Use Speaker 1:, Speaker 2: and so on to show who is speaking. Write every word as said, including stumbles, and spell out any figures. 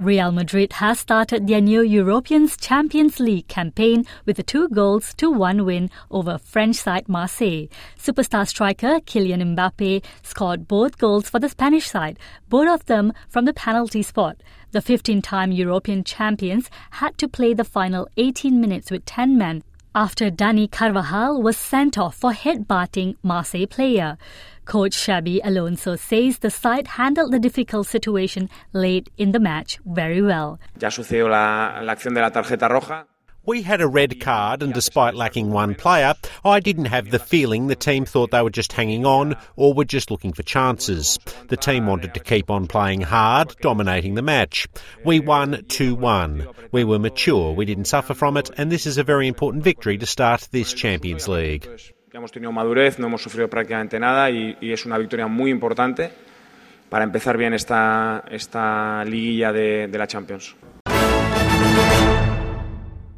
Speaker 1: Real Madrid has started their new European Champions League campaign with a two goals to one win over French side Marseille. Superstar striker Kylian Mbappe scored both goals for the Spanish side, both of them from the penalty spot. The fifteen-time European champions had to play the final eighteen minutes with ten men after Dani Carvajal was sent off for head-butting Marseille player. Coach Xabi Alonso says the side handled the difficult situation late in the match very well.
Speaker 2: Ya sucedió la, la acción de la tarjeta roja.
Speaker 3: We had a red card, and despite lacking one player, I didn't have the feeling the team thought they were just hanging on or were just looking for chances. The team wanted to keep on playing hard, dominating the match. We won two one. We were mature, we didn't suffer from it, and this is a very important victory to start this Champions League.
Speaker 2: Ya hemos tenido madurez, no hemos sufrido prácticamente nada y, y es una victoria muy importante para empezar bien esta, esta liguilla de, de la Champions.